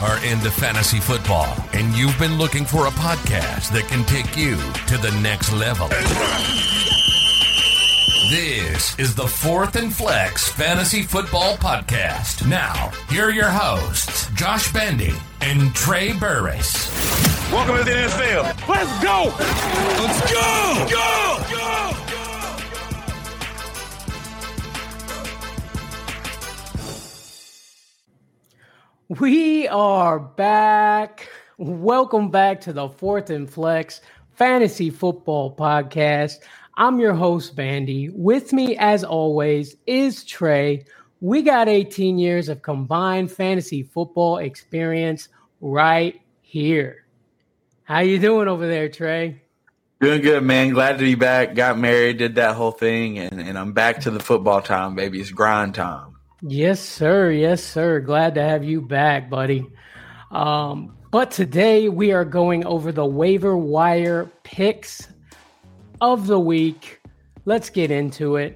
are into fantasy football, and you've been looking for a podcast that can take you to the next level. This is the Fourth and Flex Fantasy Football Podcast. Now, here are your hosts, Josh Bandy and Trey Burris. Welcome to the NFL. Let's go! Let's go! Go! Go! We are back. Welcome back to the Fourth and Flex Fantasy Football Podcast. I'm your host, Bandy. With me, as always, is Trey. We got 18 years of combined fantasy football experience right here. How you doing over there, Trey? Doing good, man. Glad to be back. Got married, did that whole thing, and I'm back to the football time, baby. It's grind time. Yes, sir. Yes, sir. Glad to have you back, buddy. But today we are going over the waiver wire picks of the week. Let's get into it.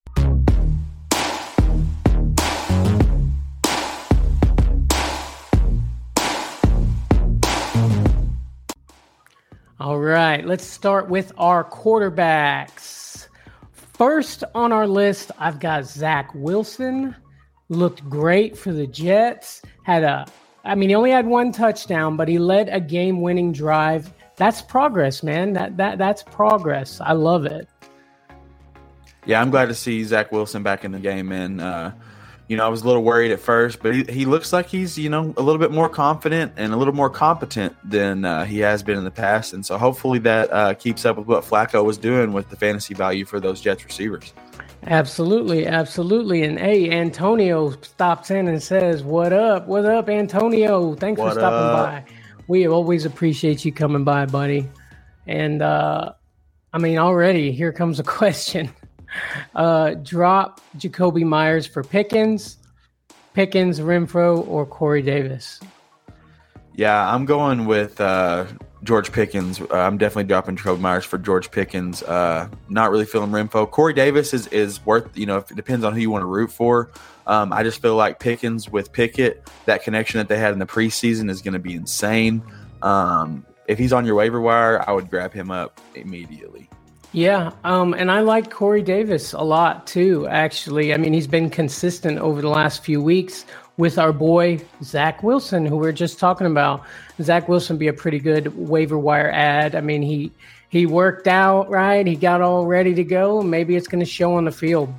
All right, let's start with our quarterbacks. First on our list, I've got Zach Wilson. Looked great for the Jets. He only had one touchdown, but he led a game-winning drive. That's progress, man. That's progress. I love it. Yeah, I'm glad to see Zach Wilson back in the game, man. I was a little worried at first, but he looks like he's, a little bit more confident and a little more competent than he has been in the past. And so hopefully that keeps up with what Flacco was doing with the fantasy value for those Jets receivers. Absolutely, absolutely. And hey, Antonio stops in and says, "What up? What up, Antonio? Thanks for stopping by. We always appreciate you coming by, buddy." And already here comes a question. Drop Jacoby Myers for Pickens, Renfro, or Corey Davis? Yeah, I'm going with George Pickens. I'm definitely dropping Jacoby Myers for George Pickens. Not really feeling Renfro. Corey Davis is worth, it depends on who you want to root for. I just feel like Pickens with Pickett, that connection that they had in the preseason is going to be insane. If he's on your waiver wire, I would grab him up immediately. Yeah, and I like Corey Davis a lot too, actually. He's been consistent over the last few weeks with our boy Zach Wilson, who we're just talking about. Zach Wilson be a pretty good waiver wire ad. He worked out, right? He got all ready to go. Maybe it's going to show on the field.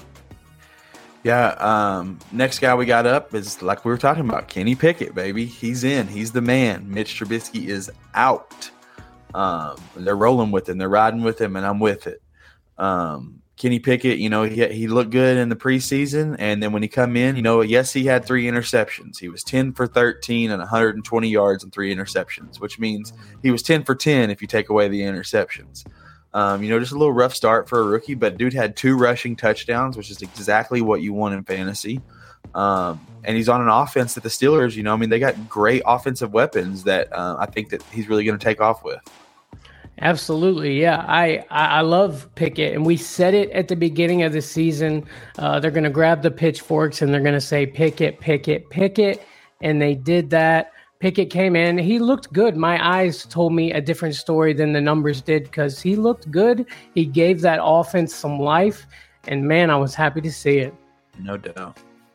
Yeah, next guy we got up is, like we were talking about, Kenny Pickett, baby. He's in. He's the man. Mitch Trubisky is out. They're rolling with him. They're riding with him, and I'm with it. Kenny Pickett, he looked good in the preseason, and then when he come in, yes, he had 3 interceptions. He was 10 for 13 and 120 yards and 3 interceptions, which means he was 10 for 10 if you take away the interceptions. Just a little rough start for a rookie, but dude had 2 rushing touchdowns, which is exactly what you want in fantasy. And he's on an offense that the Steelers, they got great offensive weapons that I think that he's really going to take off with. Absolutely, yeah. I love Pickett, and we said it at the beginning of the season. They're going to grab the pitchforks, and they're going to say, Pickett, Pickett, Pickett, and they did that. Pickett came in. He looked good. My eyes told me a different story than the numbers did because he looked good. He gave that offense some life, and, man, I was happy to see it. No doubt.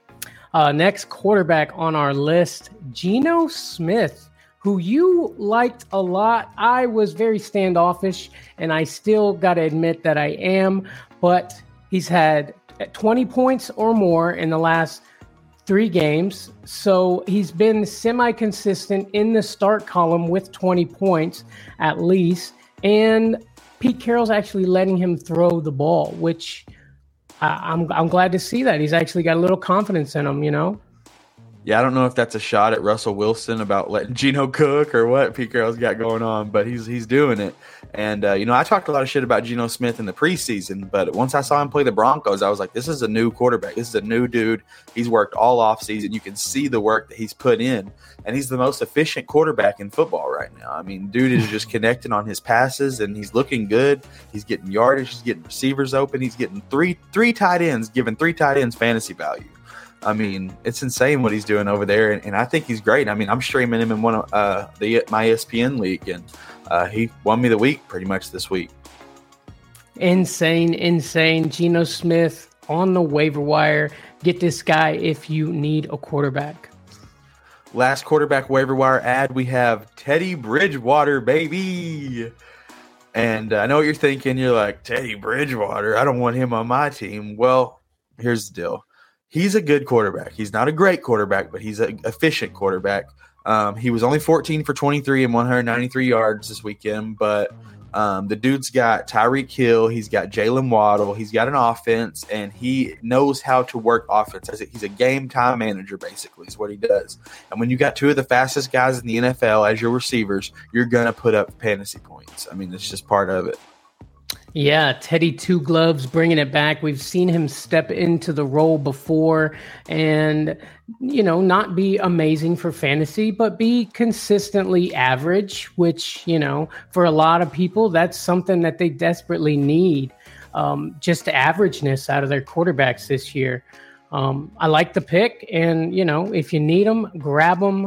Next quarterback on our list, Geno Smith, who you liked a lot. I was very standoffish, and I still got to admit that I am, but he's had 20 points or more in the last 3 games, so he's been semi-consistent in the start column with 20 points at least, and Pete Carroll's actually letting him throw the ball, which I'm glad to see that. He's actually got a little confidence in him, Yeah, I don't know if that's a shot at Russell Wilson about letting Geno cook or what Pete Carroll's got going on, but he's doing it. And, I talked a lot of shit about Geno Smith in the preseason, but once I saw him play the Broncos, I was like, this is a new quarterback. This is a new dude. He's worked all offseason. You can see the work that he's put in, and he's the most efficient quarterback in football right now. Dude is just connecting on his passes, and he's looking good. He's getting yardage. He's getting receivers open. He's getting three tight ends, giving 3 tight ends fantasy value. I mean, it's insane what he's doing over there, and I think he's great. I mean, I'm streaming him in one of my ESPN league, and he won me the week pretty much this week. Insane. Geno Smith on the waiver wire. Get this guy if you need a quarterback. Last quarterback waiver wire ad, we have Teddy Bridgewater, baby. And I know what you're thinking. You're like, Teddy Bridgewater, I don't want him on my team. Well, here's the deal. He's a good quarterback. He's not a great quarterback, but he's an efficient quarterback. He was only 14 for 23 and 193 yards this weekend, but the dude's got Tyreek Hill. He's got Jalen Waddle. He's got an offense, and he knows how to work offense. He's a game-time manager, basically, is what he does. And when you got two of the fastest guys in the NFL as your receivers, you're going to put up fantasy points. I mean, it's just part of it. Yeah, Teddy Two Gloves bringing it back. We've seen him step into the role before and, not be amazing for fantasy, but be consistently average, which, for a lot of people, that's something that they desperately need. Just averageness out of their quarterbacks this year. I like the pick, and, if you need them, grab them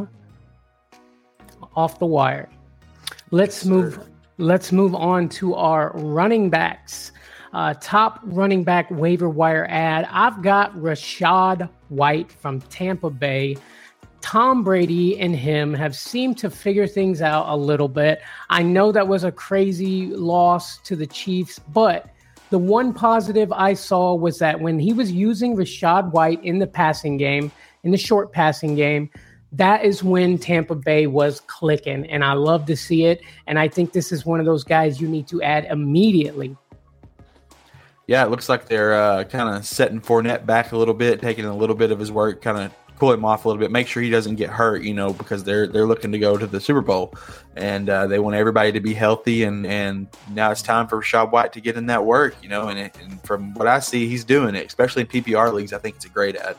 off the wire. Let's move on to our running backs. Top running back waiver wire ad. I've got Rachaad White from Tampa Bay. Tom Brady and him have seemed to figure things out a little bit. I know that was a crazy loss to the Chiefs, but the one positive I saw was that when he was using Rachaad White in the passing game, in the short passing game, that is when Tampa Bay was clicking, and I love to see it. And I think this is one of those guys you need to add immediately. Yeah, it looks like they're kind of setting Fournette back a little bit, taking a little bit of his work, kind of pull him off a little bit, make sure he doesn't get hurt, because they're looking to go to the Super Bowl, and they want everybody to be healthy. And now it's time for Rachaad White to get in that work, and from what I see, he's doing it, especially in PPR leagues. I think it's a great ad.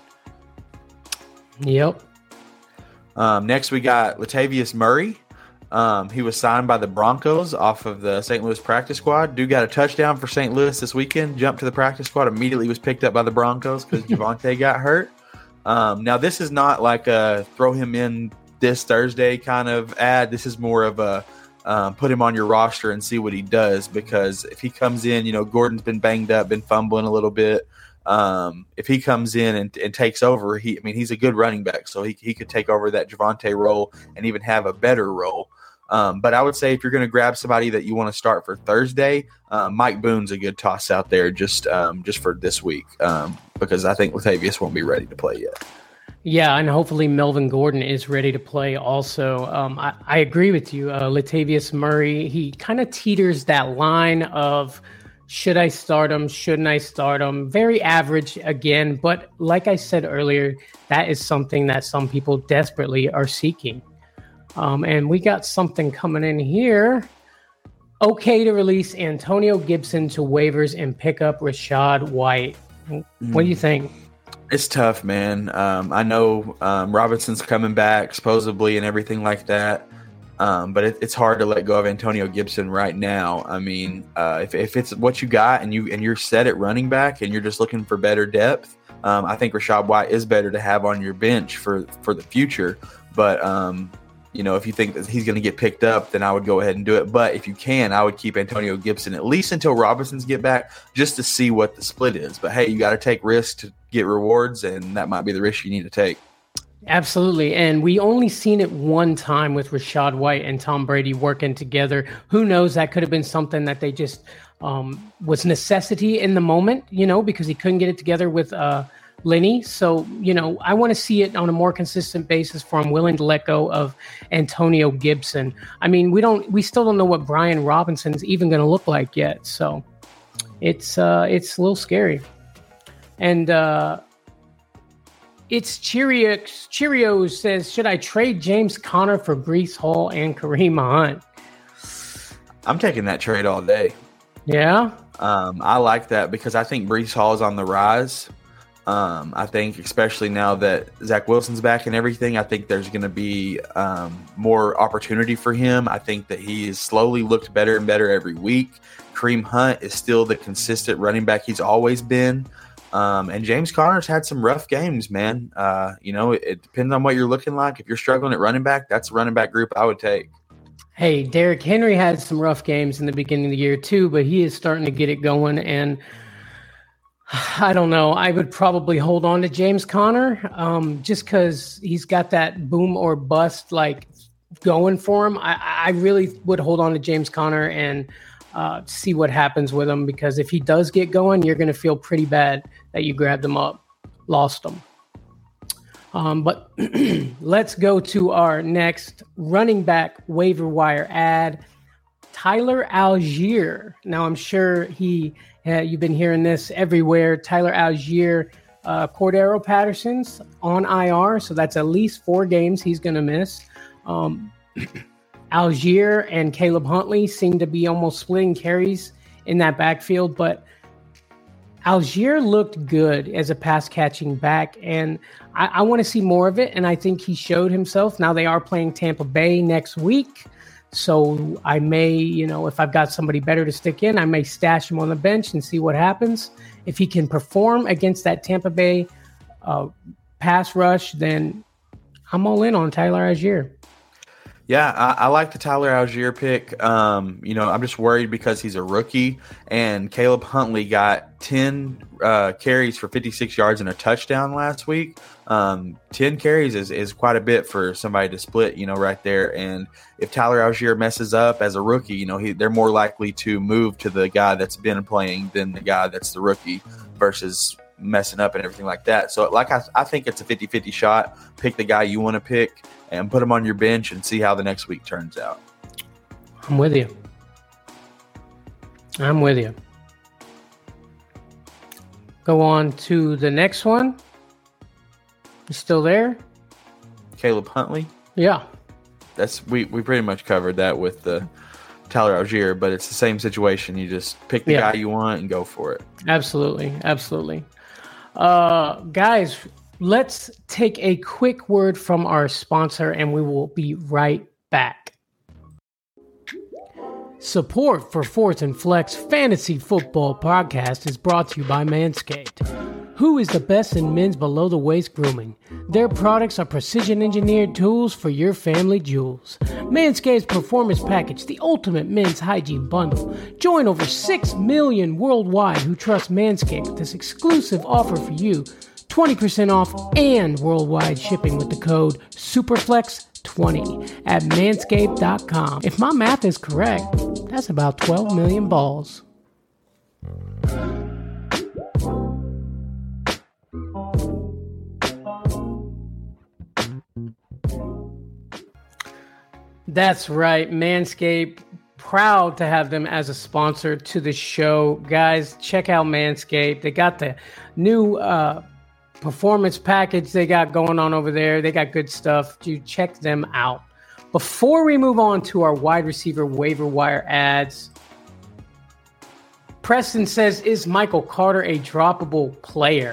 Yep. Next, we got Latavius Murray. He was signed by the Broncos off of the St. Louis practice squad. Dude got a touchdown for St. Louis this weekend, jumped to the practice squad, immediately was picked up by the Broncos because Javonte got hurt. Now, this is not like a throw him in this Thursday kind of ad. This is more of a put him on your roster and see what he does, because if he comes in, Gordon's been banged up, been fumbling a little bit. If he comes in and takes over, he's a good running back, so he could take over that Javonte role and even have a better role. But I would say if you're going to grab somebody that you want to start for Thursday, Mike Boone's a good toss out there just for this week, because I think Latavius won't be ready to play yet. Yeah, and hopefully Melvin Gordon is ready to play also. I agree with you. Latavius Murray, he kind of teeters that line of should I start him, shouldn't I start him? Very average again, but like I said earlier, that is something that some people desperately are seeking. And we got something coming in here. Okay to release Antonio Gibson to waivers and pick up Rachaad White. What do you think? It's tough, man. I know Robinson's coming back supposedly and everything like that. But it's hard to let go of Antonio Gibson right now. I mean, if it's what you got and you're set at running back and you're just looking for better depth, I think Rachaad White is better to have on your bench for the future. But if you think that he's going to get picked up, then I would go ahead and do it. But if you can, I would keep Antonio Gibson at least until Robinson's get back, just to see what the split is. But hey, you got to take risks to get rewards, and that might be the risk you need to take. Absolutely. And we only seen it one time with Rachaad White and Tom Brady working together. Who knows? That could have been something that they just was necessity in the moment, because he couldn't get it together with Lenny. So, I want to see it on a more consistent basis for I'm willing to let go of Antonio Gibson. I mean, we still don't know what Brian Robinson's even going to look like yet. So it's a little scary. And, It's Cheerios says, should I trade James Conner for Breece Hall and Kareem Hunt? I'm taking that trade all day. Yeah? I like that because I think Breece Hall is on the rise. I think especially now that Zach Wilson's back and everything, I think there's going to be more opportunity for him. I think that he has slowly looked better and better every week. Kareem Hunt is still the consistent running back he's always been. And James Conner's had some rough games, man. It depends on what you're looking like. If you're struggling at running back, that's a running back group I would take. Hey, Derrick Henry had some rough games in the beginning of the year too, but he is starting to get it going. And I don't know. I would probably hold on to James Conner just because he's got that boom or bust going for him. I really would hold on to James Conner and see what happens with him, because if he does get going, you're going to feel pretty bad that you grabbed him up, lost him. But let's go to our next running back waiver wire ad, Tyler Algier. Now, I'm sure you've been hearing this everywhere. Tyler Algier, Cordero Patterson's on IR, so that's at least 4 games he's going to miss. Algier and Caleb Huntley seem to be almost splitting carries in that backfield, but Algier looked good as a pass-catching back, and I want to see more of it, and I think he showed himself. Now they are playing Tampa Bay next week, so I may, if I've got somebody better to stick in, I may stash him on the bench and see what happens. If he can perform against that Tampa Bay pass rush, then I'm all in on Tyler Algier. Yeah, I like the Tyler Algier pick. I'm just worried because he's a rookie, and Caleb Huntley got 10 carries for 56 yards and a touchdown last week. 10 carries is quite a bit for somebody to split, right there. And if Tyler Algier messes up as a rookie, they're more likely to move to the guy that's been playing than the guy that's the rookie versus messing up and everything like that. So I think it's a 50-50 shot. Pick the guy you want to pick and put him on your bench and see how the next week turns out. I'm with you. Go on to the next one. You still there? Caleb Huntley? Yeah. We pretty much covered that with the Tyler Algier, but it's the same situation. You just pick the guy you want and go for it. Absolutely. Guys, let's take a quick word from our sponsor, and we will be right back. Support for Fourth and Flex Fantasy Football Podcast is brought to you by Manscaped. Who is the best in men's below-the-waist grooming? Their products are precision-engineered tools for your family jewels. Manscaped's Performance Package, the ultimate men's hygiene bundle. Join over 6 million worldwide who trust Manscaped with this exclusive offer for you. 20% off and worldwide shipping with the code SUPERFLEX20 at manscaped.com. If my math is correct, that's about 12 million balls. That's right, Manscaped. Proud to have them as a sponsor to the show. Guys, check out Manscaped. They got the new performance package they got going on over there. They got good stuff. You check them out. Before we move on to our wide receiver waiver wire ads, Preston says, is Michael Carter a droppable player?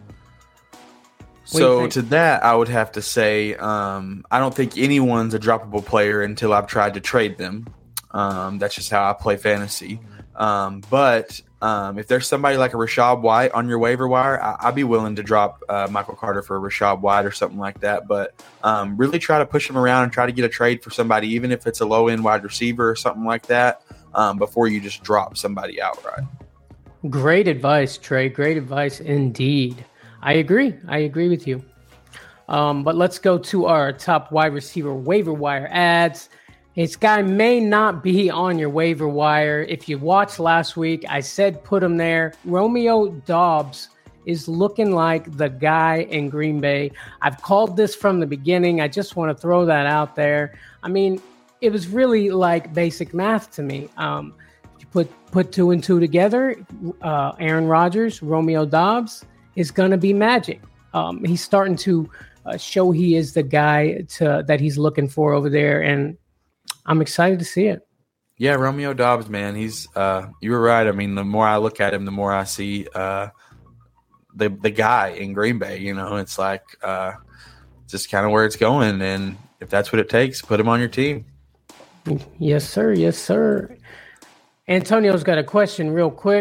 So to that, I would have to say I don't think anyone's a droppable player until I've tried to trade them. That's just how I play fantasy. But if there's somebody like a Rachaad White on your waiver wire, I'd be willing to drop Michael Carter for a Rachaad White or something like that. But really try to push him around and try to get a trade for somebody, even if it's a low-end wide receiver or something like that, before you just drop somebody outright. Great advice, Trey. Great advice indeed. I agree with you. But let's go to our top wide receiver waiver wire ads. This guy may not be on your waiver wire. If you watched last week, I said put him there. Romeo Doubs is looking like the guy in Green Bay. I've called this from the beginning. I just want to throw that out there. I mean, it was really like basic math to me. You put 2 and 2 together, Aaron Rodgers, Romeo Doubs is going to be magic. He's starting to show he is the guy that he's looking for over there, and I'm excited to see it. Yeah, Romeo Doubs, man, he's you were right. I mean, the more I look at him, the more I see the guy in Green Bay. It's like just kind of where it's going, and if that's what it takes, put him on your team. Yes, sir. Yes, sir. Antonio's got a question real quick.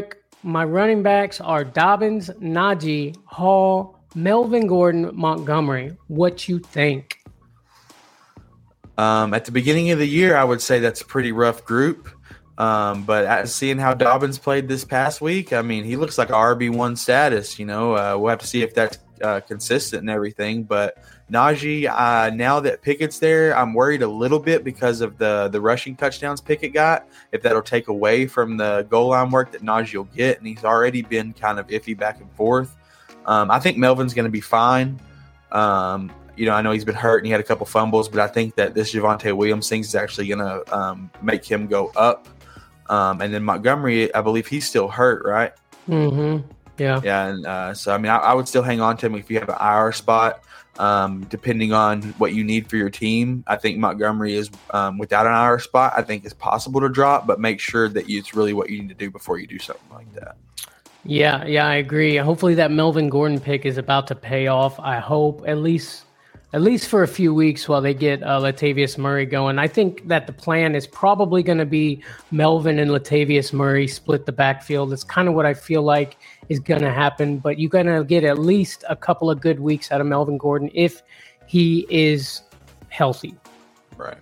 My running backs are Dobbins, Najee, Hall, Melvin Gordon, Montgomery. What you think? At the beginning of the year, I would say that's a pretty rough group. But seeing how Dobbins played this past week, I mean, he looks like a RB1 status. We'll have to see if that's consistent and everything. But Najee, now that Pickett's there, I'm worried a little bit because of the rushing touchdowns Pickett got. If that'll take away from the goal line work that Najee will get, and he's already been kind of iffy back and forth. I think Melvin's going to be fine. I know he's been hurt and he had a couple fumbles, but I think that this Javonte Williams thing is actually going to make him go up. And then Montgomery, I believe he's still hurt, right? Mm-hmm. Yeah. Yeah. And so, I mean, I would still hang on to him if you have an IR spot, depending on what you need for your team. I think Montgomery is, without an IR spot, I think it's possible to drop, but make sure that it's really what you need to do before you do something like that. Yeah, I agree. Hopefully that Melvin Gordon pick is about to pay off. I hope at least for a few weeks while they get Latavius Murray going. I think that the plan is probably going to be Melvin and Latavius Murray split the backfield. That's kind of what I feel like is going to happen. But you're going to get at least a couple of good weeks out of Melvin Gordon if he is healthy. Right.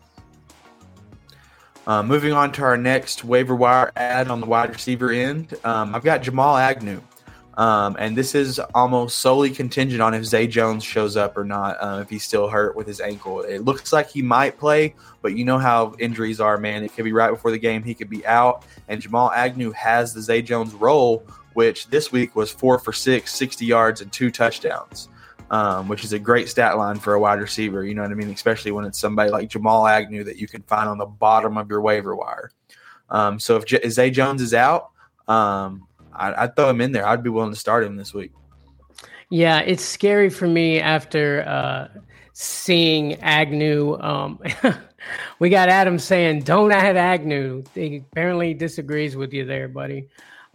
Moving on to our next waiver wire ad on the wide receiver end, I've got Jamal Agnew. And this is almost solely contingent on if Zay Jones shows up or not, if he's still hurt with his ankle. It looks like he might play, but you know how injuries are, man. It could be right before the game. He could be out. And Jamal Agnew has the Zay Jones role, which this week was 4 for 6, 60 yards, and 2 touchdowns, which is a great stat line for a wide receiver. You know what I mean? Especially when it's somebody like Jamal Agnew that you can find on the bottom of your waiver wire. So if Zay Jones is out, I'd throw him in there. I'd be willing to start him this week. Yeah, it's scary for me after seeing Agnew. We got Adam saying, don't add Agnew. He apparently disagrees with you there, buddy.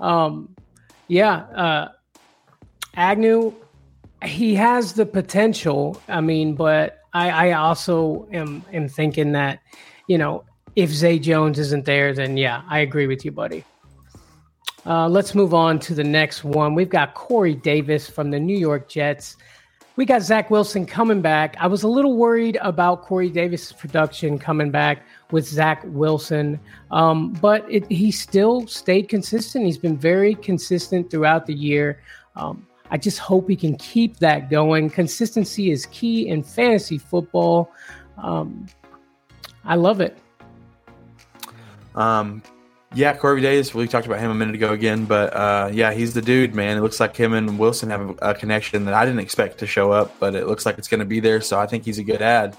Agnew, he has the potential. I mean, but I also am thinking that, if Zay Jones isn't there, then yeah, I agree with you, buddy. Let's move on to the next one. We've got Corey Davis from the New York Jets. We got Zach Wilson coming back. I was a little worried about Corey Davis' production coming back with Zach Wilson, but he still stayed consistent. He's been very consistent throughout the year. I just hope he can keep that going. Consistency is key in fantasy football. I love it. Yeah, Corey Davis, we talked about him a minute ago again, but he's the dude, man. It looks like him and Wilson have a connection that I didn't expect to show up, but it looks like it's going to be there, so I think he's a good ad.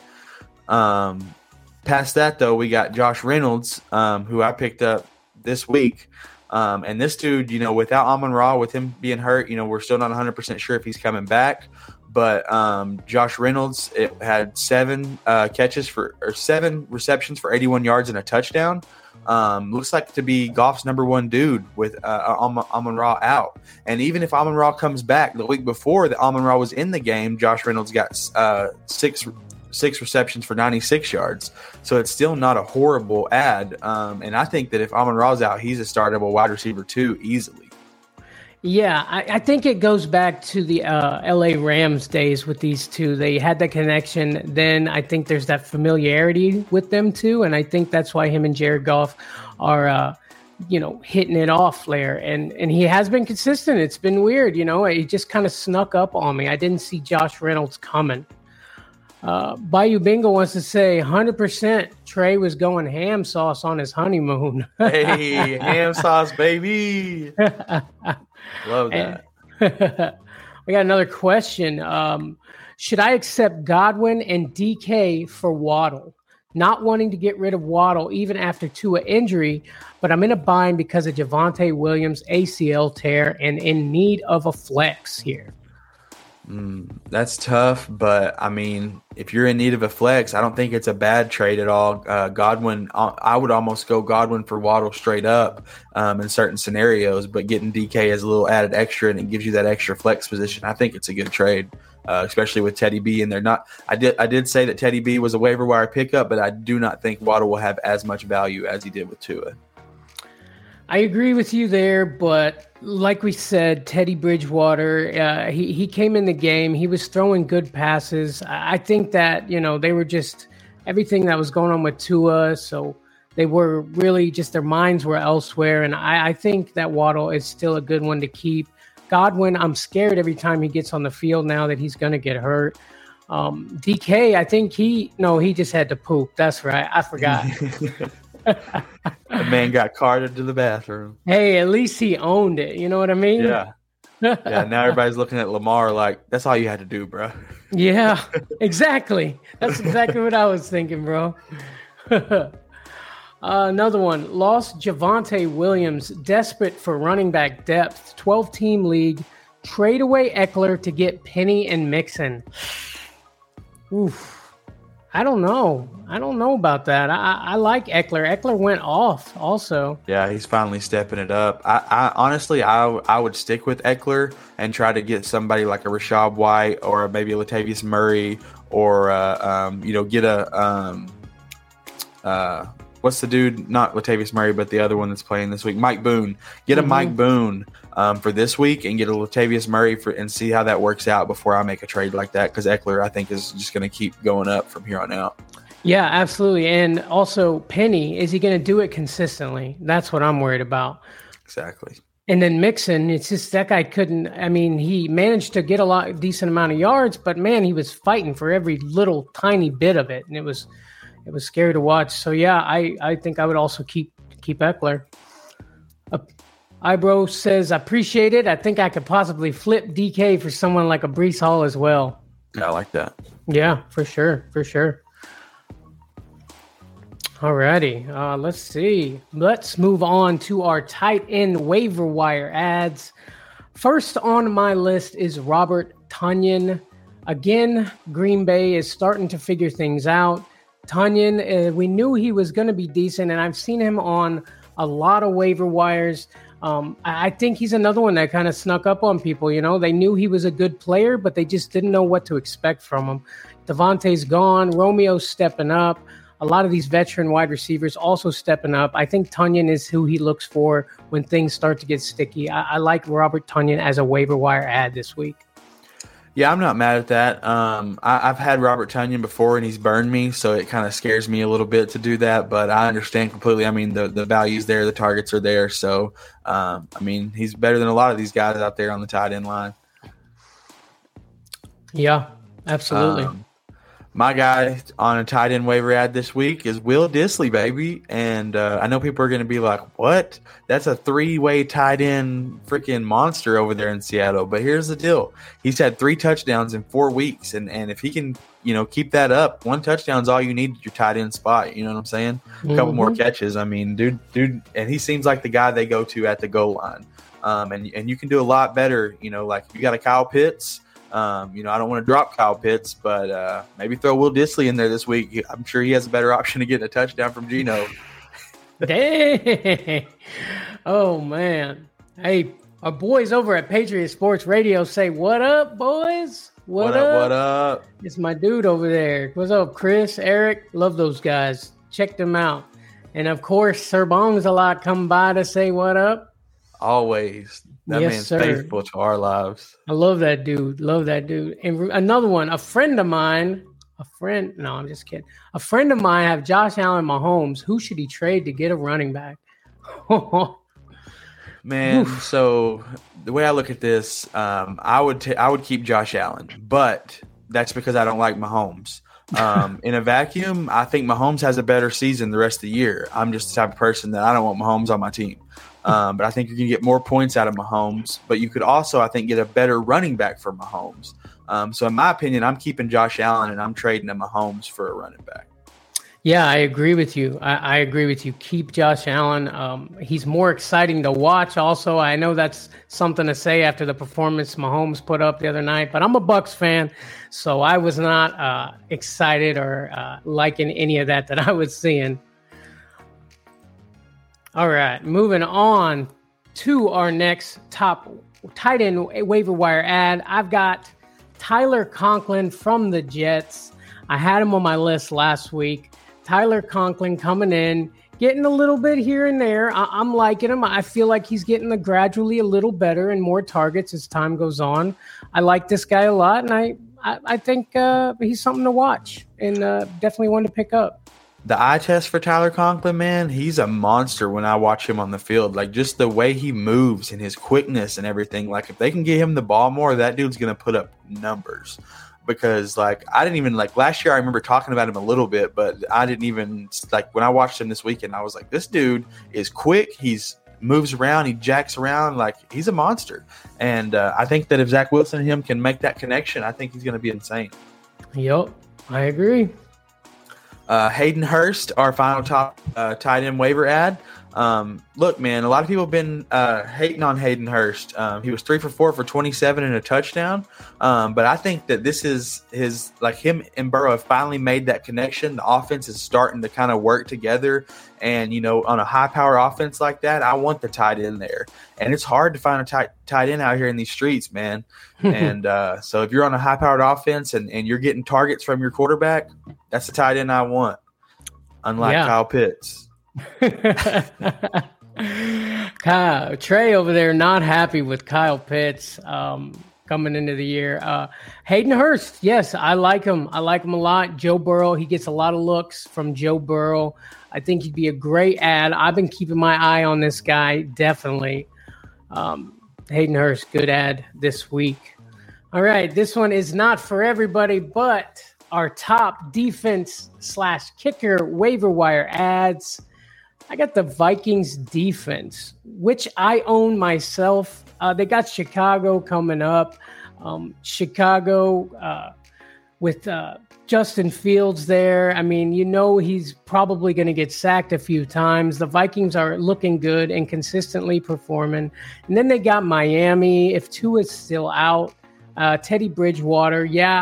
Past that, though, we got Josh Reynolds, who I picked up this week. And this dude, without Amon-Ra, with him being hurt, we're still not 100% sure if he's coming back. But Josh Reynolds had 7 receptions for 81 yards and a touchdown. Looks like to be Goff's number one dude with Amon-Ra out. And even if Amon-Ra comes back, the week before that Amon-Ra was in the game, Josh Reynolds got 6 receptions for 96 yards. So it's still not a horrible ad. And I think that if Amon-Ra's out, he's a startable wide receiver too, easily. Yeah, I think it goes back to the LA Rams days with these two. They had that connection. Then I think there's that familiarity with them too. And I think that's why him and Jared Goff are, hitting it off there. And he has been consistent. It's been weird. He just kind of snuck up on me. I didn't see Josh Reynolds coming. Bayou Bingo wants to say 100% Trey was going ham sauce on his honeymoon. Hey, ham sauce, baby. Love that. We got another question. Should I accept Godwin and DK for Waddle? Not wanting to get rid of Waddle even after Tua injury, but I'm in a bind because of Javonte Williams' ACL tear and in need of a flex here. That's tough, but I mean, if you're in need of a flex, I don't think it's a bad trade at all. Godwin, I would almost go Godwin for Waddle straight up in certain scenarios, but getting DK as a little added extra and it gives you that extra flex position. I think it's a good trade, especially with Teddy B in there. I did say that Teddy B was a waiver wire pickup, but I do not think Waddle will have as much value as he did with Tua. I agree with you there, but like we said, Teddy Bridgewater, he came in the game. He was throwing good passes. I think that, they were just everything that was going on with Tua, so they were really just their minds were elsewhere, and I think that Waddle is still a good one to keep. Godwin, I'm scared every time he gets on the field now that he's going to get hurt. DK, I think he just had to poop. That's right. I forgot. The man got carted to the bathroom. Hey, at least he owned it. You know what I mean? Yeah. Yeah, now everybody's looking at Lamar like, that's all you had to do, bro. Yeah, exactly. That's exactly what I was thinking, bro. Another one. Lost Javonte Williams, desperate for running back depth. 12-team league. Trade away Eckler to get Penny and Mixon. Oof. I don't know about that. I like Eckler. Eckler went off also. Yeah, he's finally stepping it up. I honestly, I would stick with Eckler and try to get somebody like a Rashad White or maybe a Latavius Murray or get a what's the dude? Not Latavius Murray, but the other one that's playing this week, Mike Boone. Get a Mike Boone for this week and get a Latavius Murray and see how that works out before I make a trade like that, because Eckler, I think, is just going to keep going up from here on out. Yeah, absolutely. And also, Penny, is he going to do it consistently? That's what I'm worried about. Exactly. And then Mixon, it's just that guy couldn't. I mean, he managed to get decent amount of yards, but man, he was fighting for every little tiny bit of it, and it was scary to watch. So yeah, I think I would also keep Eckler. Ibro says, appreciate it. I think I could possibly flip DK for someone like a Breece Hall as well. Yeah, I like that. Yeah, for sure. Alrighty, let's see. Let's move on to our tight end waiver wire ads. First on my list is Robert Tonyan. Again, Green Bay is starting to figure things out. Tonyan, we knew he was going to be decent, and I've seen him on a lot of waiver wires. I think he's another one that kind of snuck up on people. They knew he was a good player, but they just didn't know what to expect from him. Devontae's gone. Romeo's stepping up. A lot of these veteran wide receivers also stepping up. I think Tonyan is who he looks for when things start to get sticky. I like Robert Tonyan as a waiver wire ad this week. Yeah, I'm not mad at that. I've had Robert Tonyan before, and he's burned me, so it kind of scares me a little bit to do that. But I understand completely. I mean, the value's there, the targets are there. So, he's better than a lot of these guys out there on the tight end line. Yeah, absolutely. My guy on a tight end waiver ad this week is Will Dissly, baby. And I know people are going to be like, what? That's a 3-way tight end freaking monster over there in Seattle. But here's the deal. He's had 3 touchdowns in 4 weeks. And if he can, keep that up, 1 touchdown is all you need at your tight end spot. You know what I'm saying? A couple more catches. I mean, dude, and he seems like the guy they go to at the goal line. And you can do a lot better, like if you got a Kyle Pitts. I don't want to drop Kyle Pitts, but maybe throw Will Dissly in there this week. I'm sure he has a better option to get a touchdown from Geno. Dang. Oh, man. Hey, our boys over at Patriot Sports Radio say, what up, boys? What up? It's my dude over there. What's up, Chris, Eric? Love those guys. Check them out. And, of course, Sir Bong's a lot come by to say what up. Always. That man's faithful to our lives. I love that dude. And another one, a friend of mine I'm just kidding. A friend of mine have Josh Allen Mahomes. Who should he trade to get a running back? Man, so the way I look at this, I would keep Josh Allen, but that's because I don't like Mahomes. In a vacuum, I think Mahomes has a better season the rest of the year. I'm just the type of person that I don't want Mahomes on my team. But I think you can get more points out of Mahomes, but you could also, I think, get a better running back for Mahomes. So in my opinion, I'm keeping Josh Allen and I'm trading him Mahomes for a running back. Yeah, I agree with you. I agree with you. Keep Josh Allen. He's more exciting to watch. Also, I know that's something to say after the performance Mahomes put up the other night, but I'm a Bucs fan, so I was not excited or liking any of that I was seeing. All right, moving on to our next top tight end waiver wire ad. I've got Tyler Conklin from the Jets. I had him on my list last week. Tyler Conklin coming in, getting a little bit here and there. I'm liking him. I feel like he's getting gradually a little better and more targets as time goes on. I like this guy a lot, and I think he's something to watch and definitely one to pick up. The eye test for Tyler Conklin, man, he's a monster when I watch him on the field. Like, just the way he moves and his quickness and everything. Like, if they can get him the ball more, that dude's going to put up numbers. Because, like, I didn't even, like, last year I remember talking about him a little bit, but I didn't even, like, when I watched him this weekend, I was like, this dude is quick. He's moves around. He jacks around. Like, he's a monster. And I think that if Zach Wilson and him can make that connection, I think he's going to be insane. Yep, I agree. Hayden Hurst, our final top tight end waiver ad. Look, man, a lot of people have been hating on Hayden Hurst. He was 3 for 4 for 27 and a touchdown. But I think that this is his, like, him and Burrow have finally made that connection. The offense is starting to kind of work together. And, you know, on a high power offense like that, I want the tight end there. And it's hard to find a tight end out here in these streets, man. And so if you're on a high powered offense and you're getting targets from your quarterback, that's the tight end I want. Unlike Kyle Pitts. Trey over there not happy with Kyle Pitts coming into the year. Hayden Hurst, yes, I like him. I like him a lot. Joe Burrow, he gets a lot of looks from Joe Burrow. I think he'd be a great ad. I've been keeping my eye on this guy, definitely. Hayden Hurst, good ad this week. All right, this one is not for everybody, but our top defense/kicker waiver wire ads. I got the Vikings defense, which I own myself. They got Chicago coming up. Chicago with Justin Fields there. I mean, you know he's probably going to get sacked a few times. The Vikings are looking good and consistently performing. And then they got Miami. If Tua's still out, Teddy Bridgewater,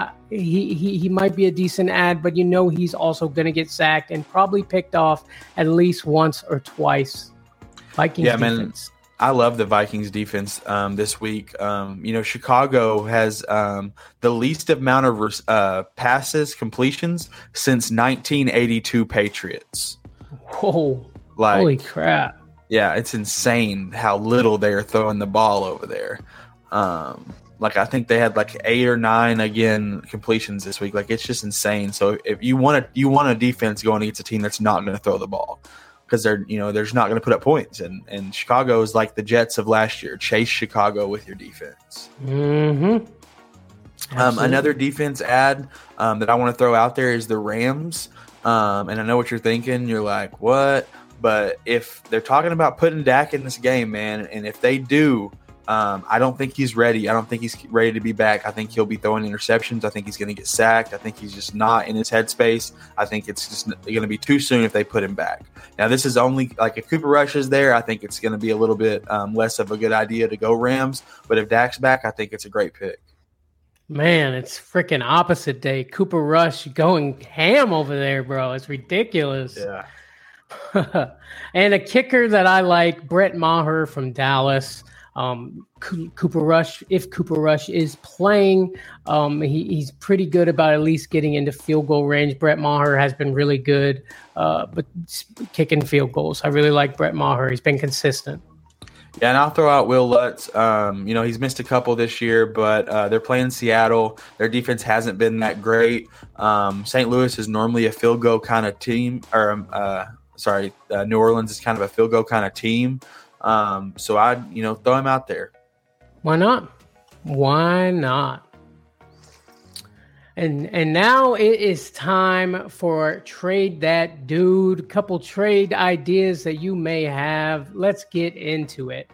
he might be a decent ad, but you know he's also going to get sacked and probably picked off at least once or twice. Vikings defense. Man, I love the Vikings defense this week. You know, Chicago has the least amount of passes, completions since 1982 Patriots. Whoa. Holy crap. Yeah, it's insane how little they are throwing the ball over there. Like, I think they had like 8 or 9 again completions this week. Like, it's just insane. So if you want a defense going against a team that's not going to throw the ball, because they're just not going to put up points. And Chicago is like the Jets of last year. Chase Chicago with your defense. Mm-hmm. Another defense ad that I want to throw out there is the Rams. And I know what you're thinking. You're like, what? But if they're talking about putting Dak in this game, man, and if they do, I don't think he's ready. I don't think he's ready to be back. I think he'll be throwing interceptions. I think he's going to get sacked. I think he's just not in his headspace. I think it's just going to be too soon if they put him back. Now, this is only like if Cooper Rush is there, I think it's going to be a little bit less of a good idea to go Rams. But if Dak's back, I think it's a great pick. Man, it's freaking opposite day. Cooper Rush going ham over there, bro. It's ridiculous. Yeah. And a kicker that I like, Brett Maher from Dallas. Cooper Rush, if Cooper Rush is playing, he's pretty good about at least getting into field goal range. Brett Maher has been really good, but kicking field goals. I really like Brett Maher. He's been consistent. Yeah, and I'll throw out Will Lutz. He's missed a couple this year, but they're playing Seattle. Their defense hasn't been that great. St. Louis is normally a field goal kind of team, New Orleans is kind of a field goal kind of team. So I'd, throw him out there. Why not? Why not? And now it is time for Trade That Dude. Couple trade ideas that you may have. Let's get into it.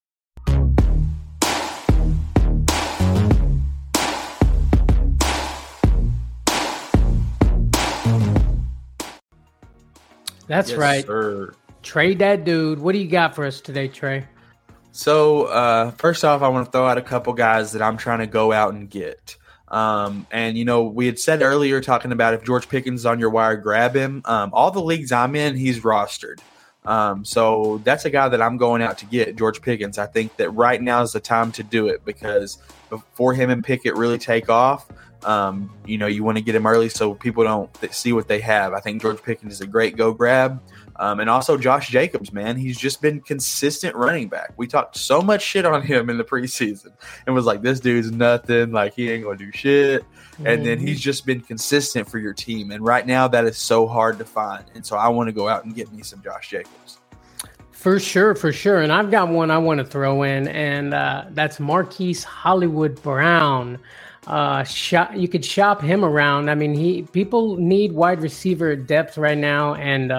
That's yes, right. Sir. Trade That Dude. What do you got for us today, Trey? So, first off, I want to throw out a couple guys that I'm trying to go out and get. We had said earlier talking about if George Pickens is on your wire, grab him. All the leagues I'm in, he's rostered. So that's a guy that I'm going out to get, George Pickens. I think that right now is the time to do it because before him and Pickett really take off, You want to get him early so people don't see what they have. I think George Pickens is a great go grab. And also Josh Jacobs, man, he's just been consistent running back. We talked so much shit on him in the preseason and was like, this dude's nothing. Like, he ain't going to do shit. And then he's just been consistent for your team. And right now that is so hard to find. And so I want to go out and get me some Josh Jacobs. For sure. And I've got one I want to throw in, and that's Marquise Hollywood Brown. You could shop him around. I mean, people need wide receiver depth right now, and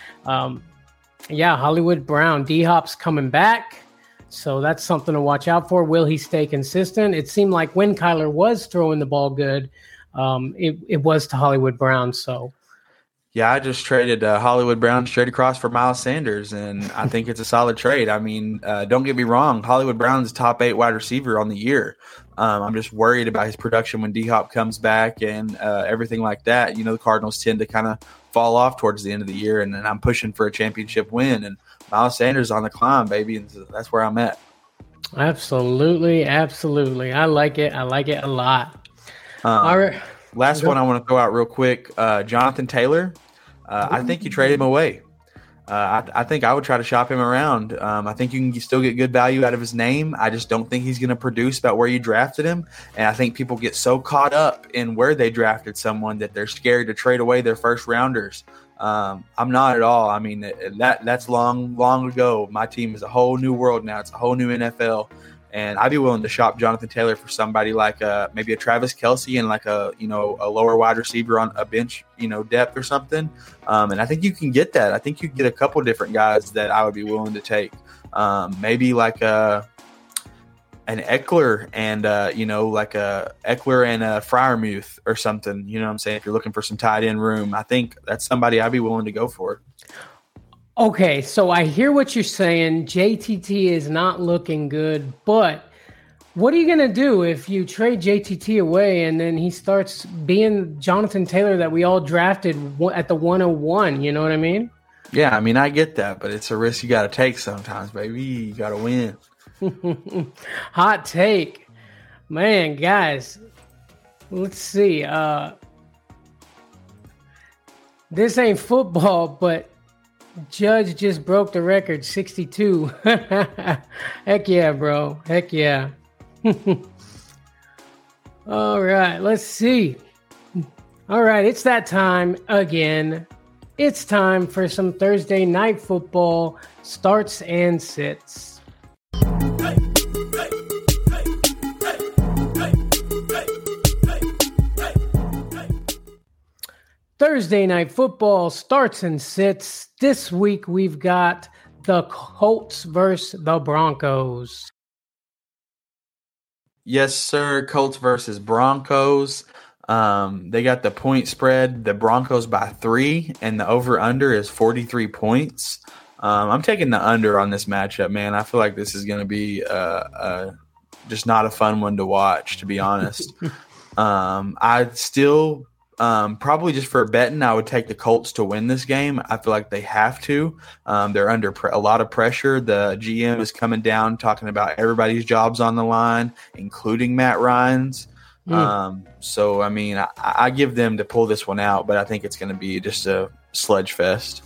Hollywood Brown. D-Hop's coming back, so that's something to watch out for. Will he stay consistent? It seemed like when Kyler was throwing the ball good, it was to Hollywood Brown. So. Yeah, I just traded Hollywood Brown straight across for Miles Sanders, and I think it's a solid trade. I mean, don't get me wrong. Hollywood Brown's top 8 wide receiver on the year. I'm just worried about his production when D-Hop comes back and everything like that. The Cardinals tend to kind of fall off towards the end of the year, and I'm pushing for a championship win. And Miles Sanders on the climb, baby, and so that's where I'm at. Absolutely. I like it a lot. All right. Last one I want to throw out real quick, Jonathan Taylor. I think you trade him away. I think I would try to shop him around. I think you can still get good value out of his name. I just don't think he's going to produce about where you drafted him. And I think people get so caught up in where they drafted someone that they're scared to trade away their first rounders. I'm not at all. I mean, that's long ago. My team is a whole new world now. It's a whole new NFL. And I'd be willing to shop Jonathan Taylor for somebody like maybe a Travis Kelce and like a lower wide receiver on a bench, depth or something. And I think you can get that. I think you can get a couple different guys that I would be willing to take. Maybe like an Eckler and like a Eckler and a Freiermuth or something. You know what I'm saying? If you're looking for some tight end room, I think that's somebody I'd be willing to go for. Okay, so I hear what you're saying. JTT is not looking good, but what are you going to do if you trade JTT away and then he starts being Jonathan Taylor that we all drafted at the 101? You know what I mean? Yeah, I mean, I get that, but it's a risk you got to take sometimes, baby. You got to win. Hot take. Man, guys, let's see. This ain't football, but Judge just broke the record, 62. Heck yeah, bro. Heck yeah. All right, let's see. All right, it's that time again. It's time for some Thursday night football starts and sits. Thursday night football starts and sits. This week we've got the Colts versus the Broncos. Yes, sir. Colts versus Broncos. They got the point spread, the Broncos by 3, and the over-under is 43 points. I'm taking the under on this matchup, man. I feel like this is going to be just not a fun one to watch, to be honest. I still probably just for betting, I would take the Colts to win this game. I feel like they have to. They're under a lot of pressure. The GM is coming down talking about everybody's jobs on the line, including Matt Ryan's. So, I mean, I give them to pull this one out, but I think it's going to be just a sludge fest.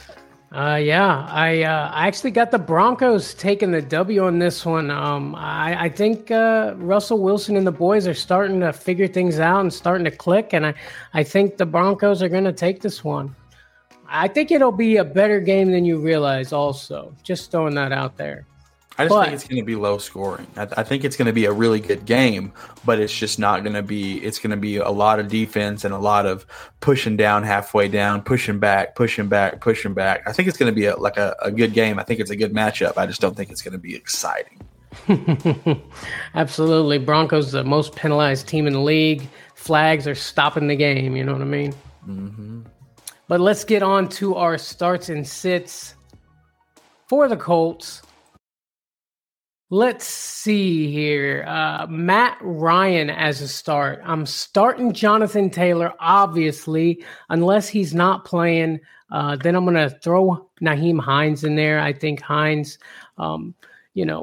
I actually got the Broncos taking the W on this one. I think Russell Wilson and the boys are starting to figure things out and starting to click, and I think the Broncos are going to take this one. I think it'll be a better game than you realize also. Just throwing that out there. I just think it's going to be low scoring. I think it's going to be a really good game, but it's just not going to be – it's going to be a lot of defense and a lot of pushing down, halfway down, pushing back. I think it's going to be a good game. I think it's a good matchup. I just don't think it's going to be exciting. Absolutely. Broncos the most penalized team in the league. Flags are stopping the game. You know what I mean? Mm-hmm. But let's get on to our starts and sits for the Colts. Let's see here. Matt Ryan as a start. I'm starting Jonathan Taylor, obviously, unless he's not playing. Then I'm going to throw Nyheim Hines in there. I think Hines, can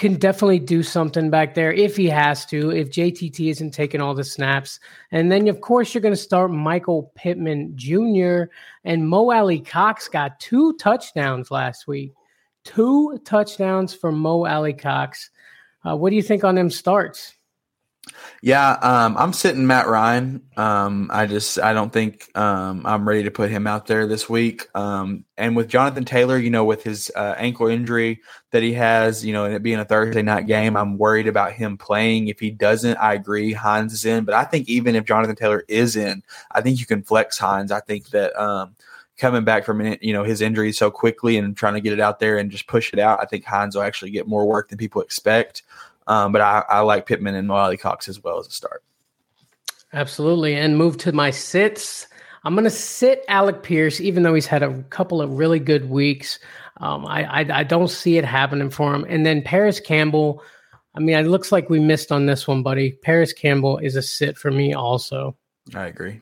can definitely do something back there if he has to, if JTT isn't taking all the snaps. And then, of course, you're going to start Michael Pittman Jr. And Mo Alley-Cox got 2 touchdowns last week. 2 touchdowns for Mo Alley-Cox. What do you think on them starts? Yeah, I'm sitting Matt Ryan. I don't think I'm ready to put him out there this week. And with Jonathan Taylor, with his ankle injury that he has, and it being a Thursday night game, I'm worried about him playing. If he doesn't, I agree, Hines is in. But I think even if Jonathan Taylor is in, I think you can flex Hines. I think that coming back from his injury so quickly and trying to get it out there and just push it out, I think Hines will actually get more work than people expect. But I like Pittman and Mo Alley-Cox as well as a start. Absolutely. And move to my sits. I'm going to sit Alec Pierce, even though he's had a couple of really good weeks. I don't see it happening for him. And then Paris Campbell. It looks like we missed on this one, buddy. Paris Campbell is a sit for me also. I agree.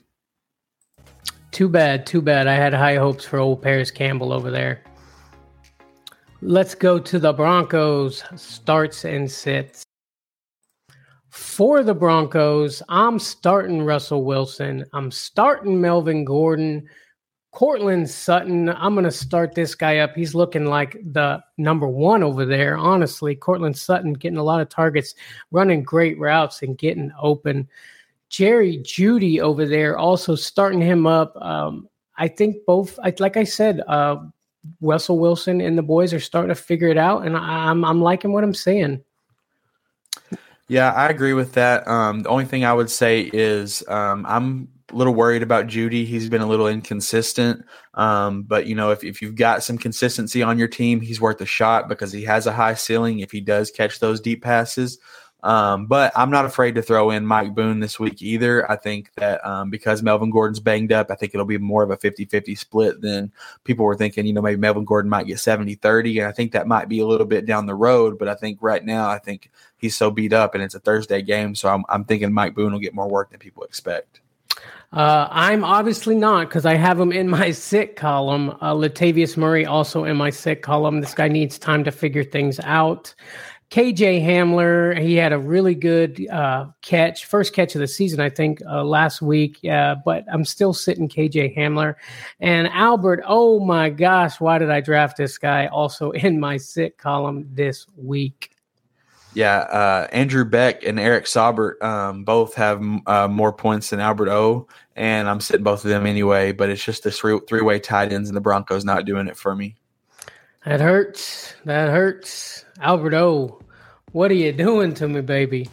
Too bad. I had high hopes for old Paris Campbell over there. Let's go to the Broncos starts and sits. For the Broncos, I'm starting Russell Wilson. I'm starting Melvin Gordon. Cortland Sutton, I'm going to start this guy up. He's looking like the number 1 over there. Honestly, Cortland Sutton getting a lot of targets, running great routes and getting open. Jerry Jeudy over there also starting him up. I think both, like I said, Russell Wilson and the boys are starting to figure it out, and I'm liking what I'm seeing. Yeah, I agree with that. The only thing I would say is I'm a little worried about Jeudy. He's been a little inconsistent, but if you've got some consistency on your team, he's worth a shot because he has a high ceiling if he does catch those deep passes. But I'm not afraid to throw in Mike Boone this week either. I think that because Melvin Gordon's banged up, I think it'll be more of a 50-50 split than people were thinking. Maybe Melvin Gordon might get 70-30, and I think that might be a little bit down the road. But I think right now, he's so beat up, and it's a Thursday game, so I'm thinking Mike Boone will get more work than people expect. I'm obviously not because I have him in my sit column. Latavius Murray also in my sit column. This guy needs time to figure things out. KJ Hamler, he had a really good first catch of the season, I think, last week. But I'm still sitting KJ Hamler. And Albert, oh my gosh, why did I draft this guy also in my sit column this week? Yeah, Andrew Beck and Eric Saubert both have more points than Albert O, and I'm sitting both of them anyway, but it's just the three-way tight ends and the Broncos not doing it for me. That hurts. Albert O, what are you doing to me, baby?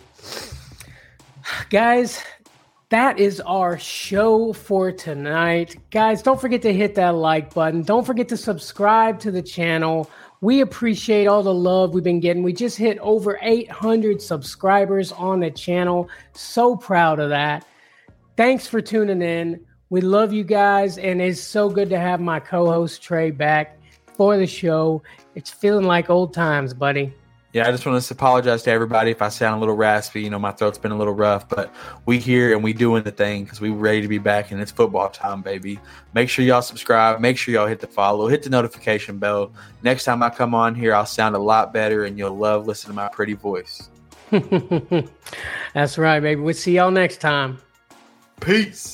Guys, that is our show for tonight. Guys, don't forget to hit that like button. Don't forget to subscribe to the channel. We appreciate all the love we've been getting. We just hit over 800 subscribers on the channel. So proud of that. Thanks for tuning in. We love you guys, and it's so good to have my co-host Trey back for the show. It's feeling like old times, buddy. Yeah, I just want to apologize to everybody if I sound a little raspy. My throat's been a little rough, but we here and we doing the thing because we're ready to be back, and it's football time, baby. Make sure y'all subscribe. Make sure y'all hit the follow. Hit the notification bell. Next time I come on here, I'll sound a lot better, and you'll love listening to my pretty voice. That's right, baby. We'll see y'all next time. Peace.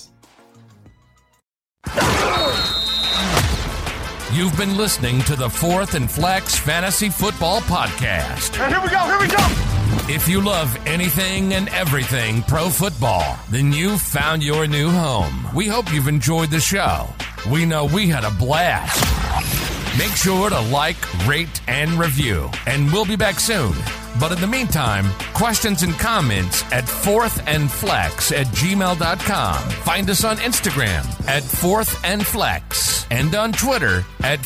You've been listening to the 4th and Flex Fantasy Football Podcast. And here we go. If you love anything and everything pro football, then you've found your new home. We hope you've enjoyed the show. We know we had a blast. Make sure to like, rate, and review, and we'll be back soon. But in the meantime, questions and comments at 4thandflex@gmail.com. Find us on Instagram at 4thandflex and on Twitter at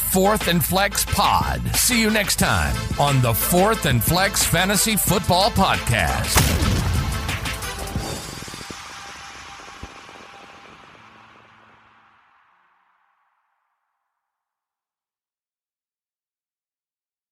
4thandflexpod. See you next time on the 4th and Flex Fantasy Football Podcast.